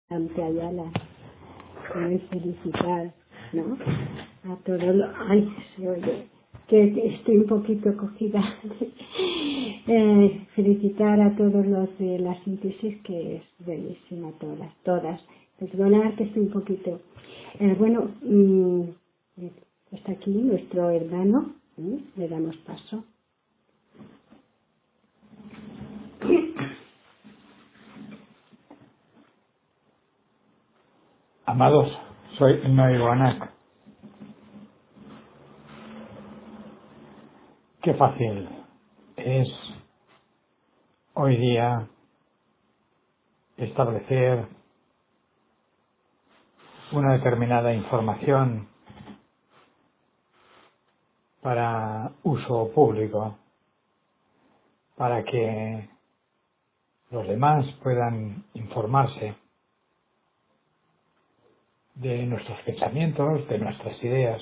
ante Ayala, como es felicitar, ¿no? A todos los... Ay, se oye, que estoy un poquito cogida. Felicitar a todos los de la síntesis, que es bellísima, todas. Perdonad que estoy un poquito... bueno, está aquí nuestro hermano, le damos paso. Amados, soy Noé Anak. Qué fácil es hoy día establecer una determinada información para uso público, para que los demás puedan informarse de nuestros pensamientos, de nuestras ideas.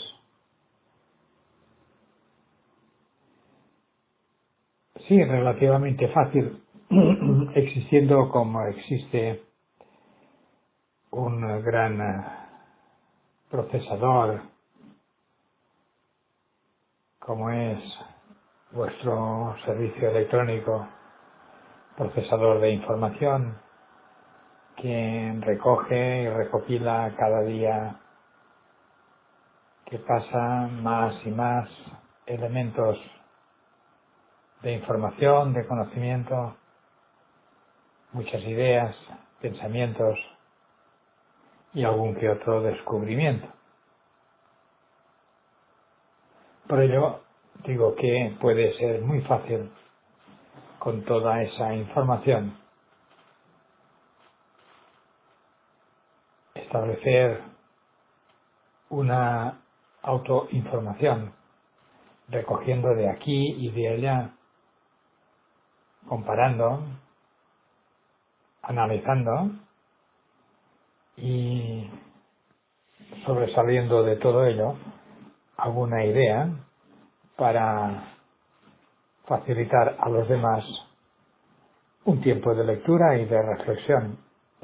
Sí, relativamente fácil, existiendo como existe un gran procesador como es vuestro servicio electrónico, procesador de información, que recoge y recopila cada día que pasa más y más elementos de información, de conocimiento, muchas ideas, pensamientos y algún que otro descubrimiento. Por ello, digo que puede ser muy fácil con toda esa información establecer una autoinformación, recogiendo de aquí y de allá, comparando, analizando y sobresaliendo de todo ello alguna idea para facilitar a los demás un tiempo de lectura y de reflexión.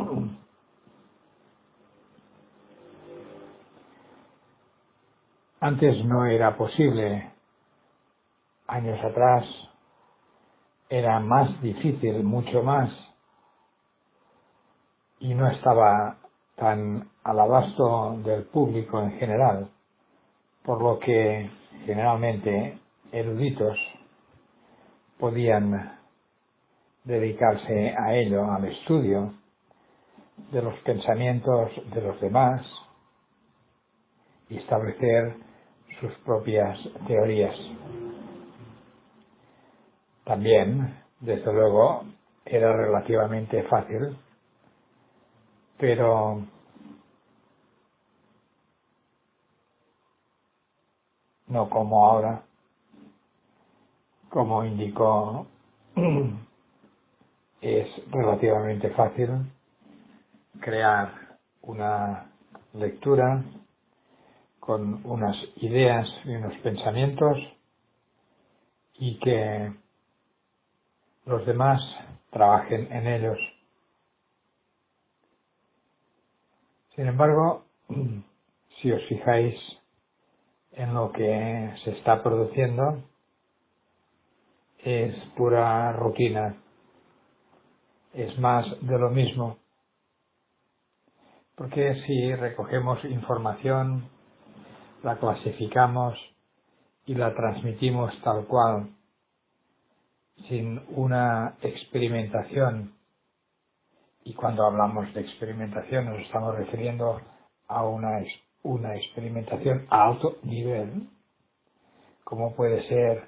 Antes no era posible, años atrás era más difícil, mucho más, y no estaba tan al abasto del público en general, por lo que generalmente eruditos podían dedicarse a ello, al estudio de los pensamientos de los demás y establecer sus propias teorías. También, desde luego, era relativamente fácil, pero no como ahora, como indicó, es relativamente fácil crear una lectura con unas ideas y unos pensamientos y que los demás trabajen en ellos. Sin embargo, si os fijáis en lo que se está produciendo, es pura rutina, es más de lo mismo, porque si recogemos información, la clasificamos y la transmitimos tal cual, sin una experimentación, y cuando hablamos de experimentación nos estamos refiriendo a una experimentación a alto nivel, como puede ser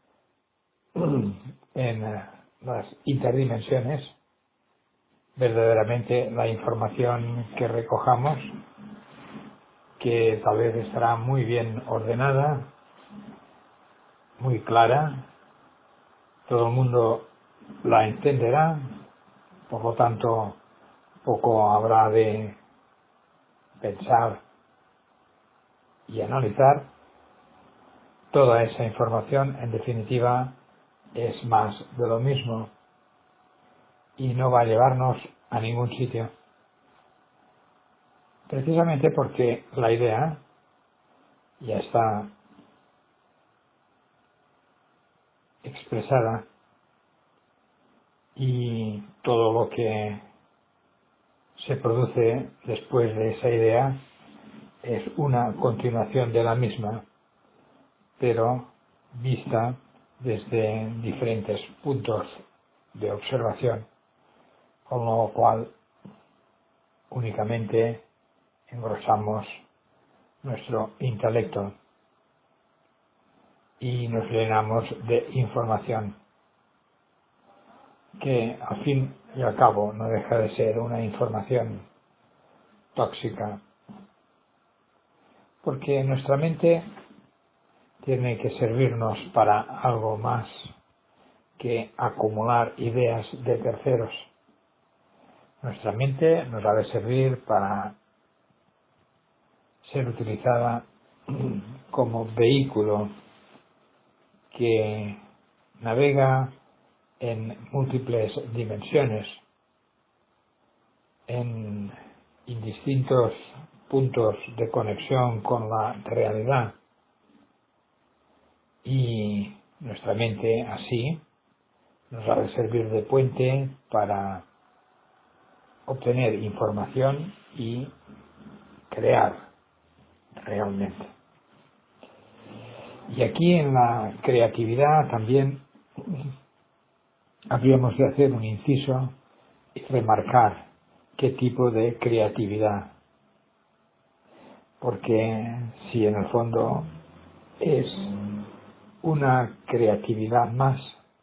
en las interdimensiones, verdaderamente la información que recojamos, que tal vez estará muy bien ordenada, muy clara, todo el mundo la entenderá, por lo tanto poco habrá de pensar y analizar. Toda esa información, en definitiva, es más de lo mismo y no va a llevarnos a ningún sitio. Precisamente porque la idea ya está expresada y todo lo que se produce después de esa idea es una continuación de la misma, pero vista desde diferentes puntos de observación, con lo cual únicamente engrosamos nuestro intelecto y nos llenamos de información que al fin y al cabo no deja de ser una información tóxica, porque nuestra mente tiene que servirnos para algo más que acumular ideas de terceros. Nuestra mente nos ha de servir para ser utilizada como vehículo que navega en múltiples dimensiones, en indistintos puntos de conexión con la realidad, y nuestra mente así nos ha de servir de puente para obtener información y crear realmente. Y aquí en la creatividad también habríamos de hacer un inciso y remarcar qué tipo de creatividad, porque si en el fondo es una creatividad más,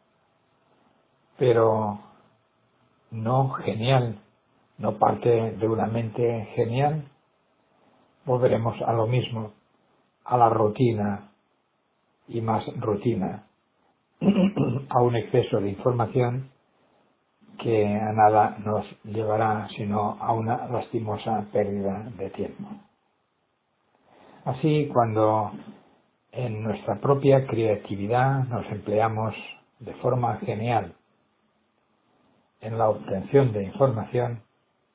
pero no genial, no parte de una mente genial, volveremos a lo mismo, a la rutina y más rutina, a un exceso de información que a nada nos llevará sino a una lastimosa pérdida de tiempo. Así, cuando en nuestra propia creatividad nos empleamos de forma genial en la obtención de información,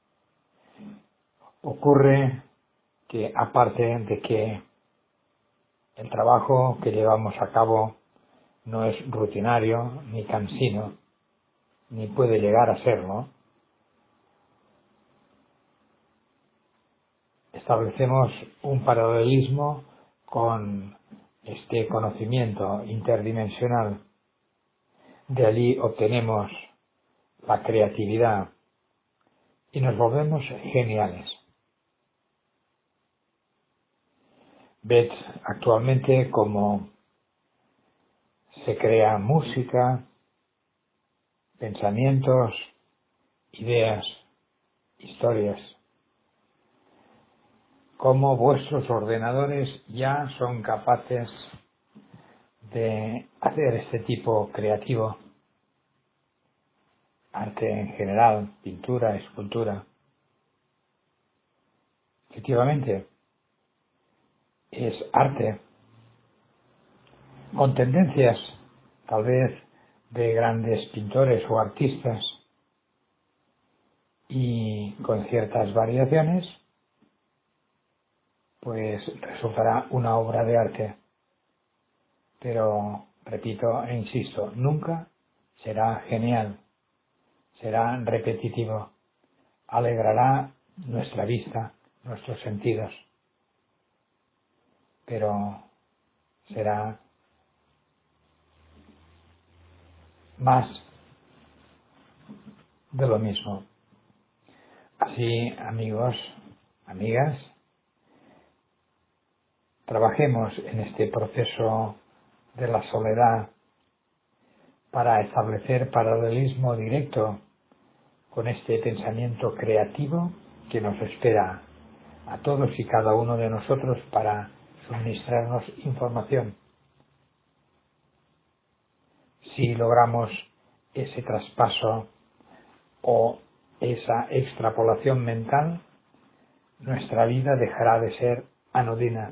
ocurre que aparte de que el trabajo que llevamos a cabo no es rutinario ni cansino, ni puede llegar a serlo, establecemos un paralelismo con este conocimiento interdimensional. De allí obtenemos la creatividad y nos volvemos geniales. Ved actualmente cómo se crea música, pensamientos, ideas, historias, cómo vuestros ordenadores ya son capaces de hacer este tipo creativo, arte en general, pintura, escultura. Efectivamente, es arte, con tendencias tal vez de grandes pintores o artistas y con ciertas variaciones, pues resultará una obra de arte. Pero, repito e insisto, nunca será genial, será repetitivo, alegrará nuestra vista, nuestros sentidos, pero será más de lo mismo. Así, amigos, amigas, trabajemos en este proceso de la soledad para establecer paralelismo directo con este pensamiento creativo que nos espera a todos y cada uno de nosotros para suministrarnos información. Si logramos ese traspaso o esa extrapolación mental, nuestra vida dejará de ser anodina.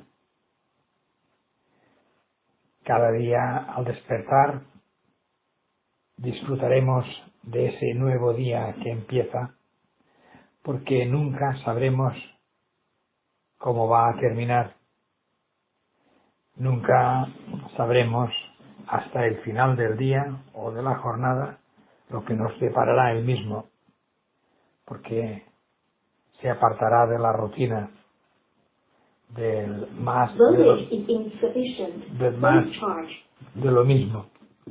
Cada día al despertar disfrutaremos de ese nuevo día que empieza, porque nunca sabremos cómo va a terminar. Nunca sabremos hasta el final del día o de la jornada lo que nos deparará él mismo, porque se apartará de la rutina, del más de lo mismo,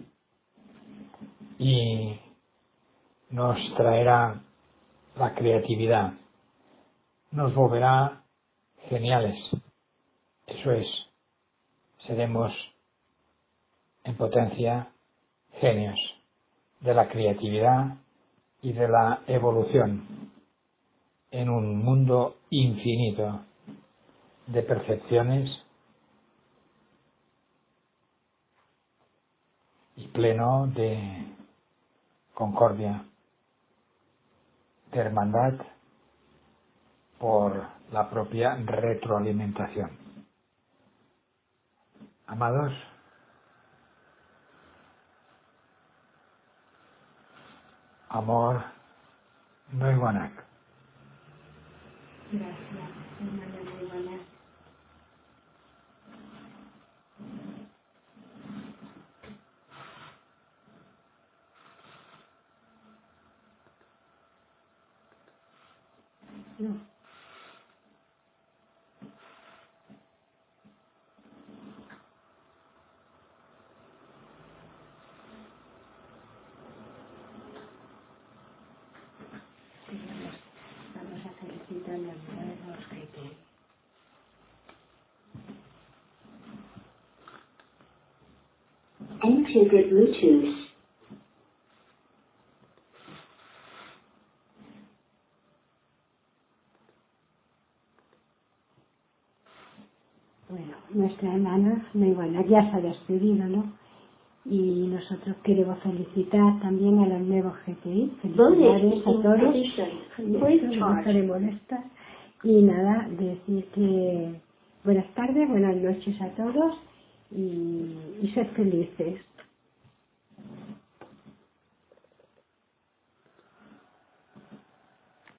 y nos traerá la creatividad, nos volverá geniales. Eso es, seremos en potencia genios de la creatividad y de la evolución en un mundo infinito de percepciones y pleno de concordia, de hermandad por la propia retroalimentación. Amados, amor no iguanak. Gracias, hermana Iguanak. No. Sí, vamos a felicitar la vida de los que Enter the Bluetooth. Bueno, nuestra hermana Iguanak ya se ha despedido, ¿no? Y nosotros queremos felicitar también a los nuevos GTI. Felicidades a todos. No estaré molesta. Y nada, decir que buenas tardes, buenas noches a todos y sed felices.